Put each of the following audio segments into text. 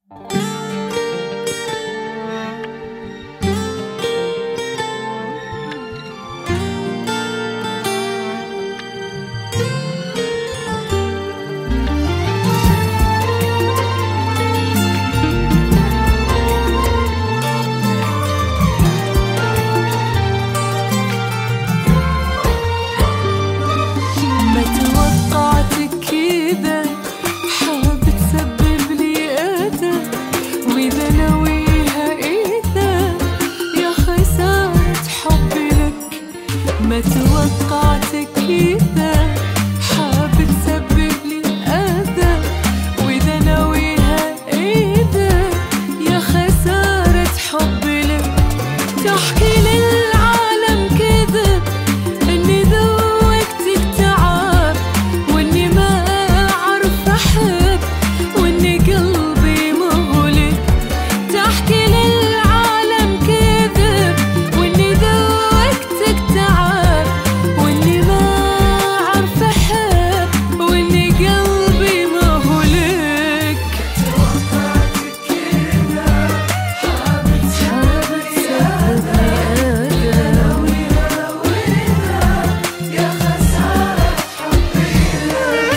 ما توقعتك كذا حاب تسبب لي أذى، وإذا ناويها إذا يا خسارة حبي لك. تحكي للعالم كذب إني ذوقتك تعب، وإني ما أعرف أحب، وإني قلبي مهلك. تحكي للعالم كذب وإني ذوقتك تعب، وإني ما أعرف أحب، وإني قلبي مهلك. توقعتك كذا حابب تسبب لي أذى، ناويها وإذا يا خسارة حبي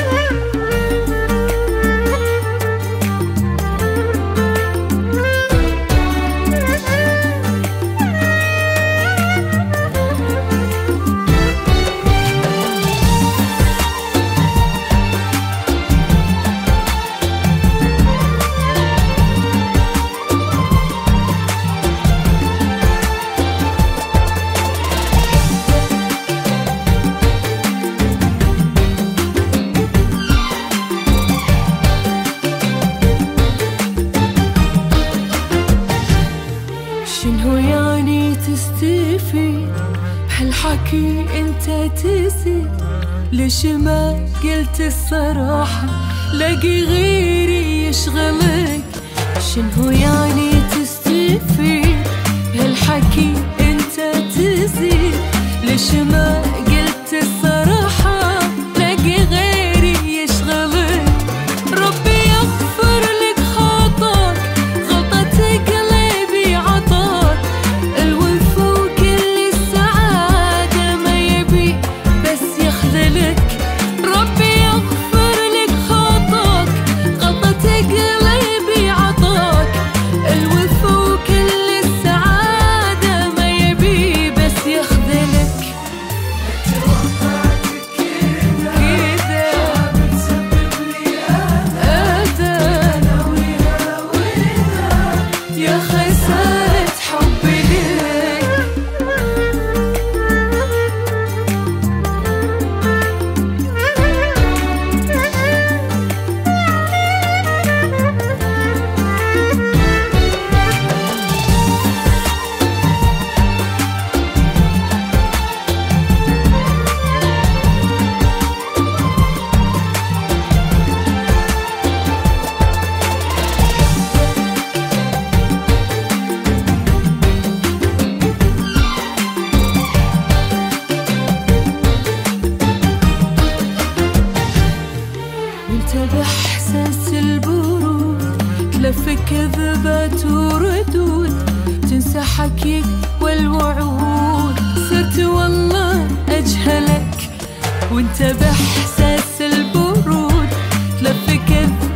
شنو يعني تستفيد بهالحكي انت تزيد؟ ليش ما قلت الصراحة لاقي غيري يشغلك؟ شنو يعني تستفيد بهالحكي انت تزيد؟ ليش ما قلت الصراحة لاقي غيري يشغلك؟ ربي يغفر لك خطاك، غلطة قلبي عطاك الوفا وكل السعادة، ما يبي بس يخذلك. ربي يغفر لك خطاك، غلطة قلبي عطاك الوفا وكل السعادة، ما يبي بس يخذلك. توقعتك كذا حابب تسبب لي أذى، ناويها وإذا يا خسارة حبي لك. وانت بإحساس البرود تلف كذبات وردود، تنسى حكيك والوعود، صرت والله أجهلك. وانت بإحساس البرود تلف كذبات